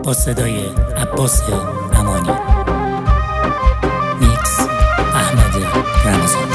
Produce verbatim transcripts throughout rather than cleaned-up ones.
با صدای عباس امانی. میکس احمد رمضان.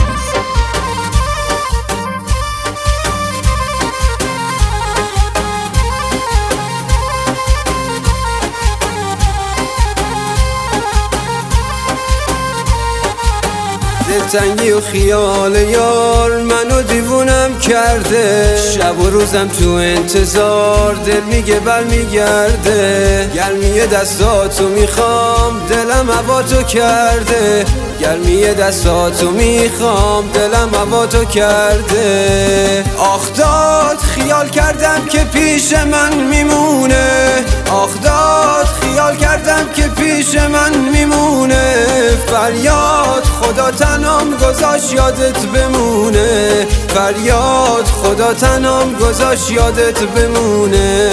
دلتنگی و خیال یار منو دیوونم کرده، شب و روزم تو انتظار، دل میگه بر میگرده. گرمی دستاتو میخوام دلم هواتو کرده، گرمی دستاتو میخوام دلم هواتو کرده. آخ داد خیال کردم که پیش من میمونه، آخ داد خیال کردم که پیش من میمونه. فریاد خدا تنام گذاشت یادت بمونه، فریاد خدا تنام گذاشت یادت بمونه.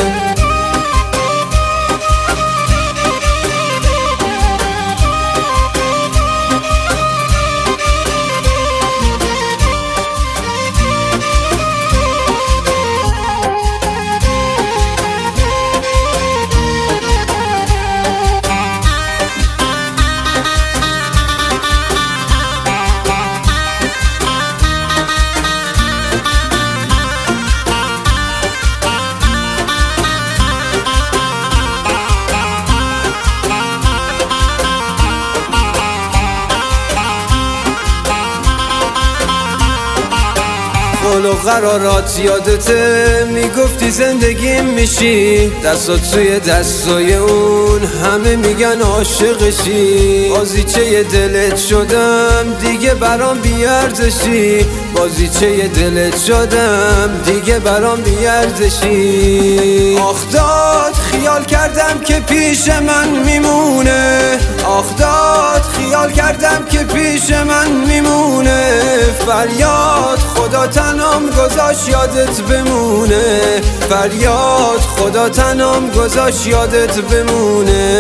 قول و قرارات یادته، میگفتی زندگیم میشی، دستات توی دستای اون همه میگن عاشقشی. بازیچه دلت شدم دیگه برام بیارزشی، بازیچه دلت شدم دیگه برام بیارزشی. آخ داد خیال کردم که پیش من میمونه، آخ داد خیال کردم که پیش من میمونه. فریاد خدا تنام گذاشت یادت بمونه، فریاد خدا تنام گذاشت یادت بمونه.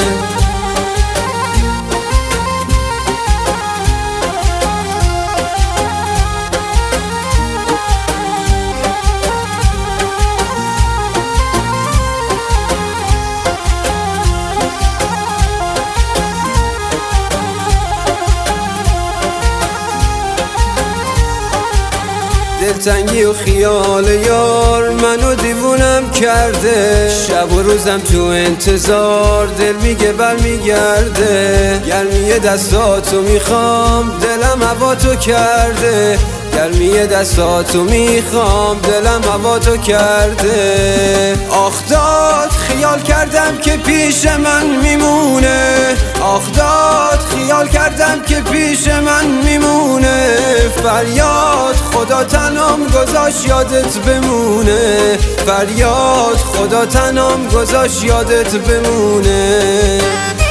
دلتنگی و خیال یار منو دیوونم کرده، شب و روزم تو انتظار، دل میگه بر میگرده. گرمی دستاتو میخوام دلم هواتو کرده، گرمی دستاتو میخوام دلم هواتو کرده. آخ داد خیال کردم که پیش من میمونه، آخ داد خیال کردم که پیش من میمونه. فریاد خدا تنام گذاشت یادت بمونه، فریاد خدا تنام گذاشت یادت بمونه.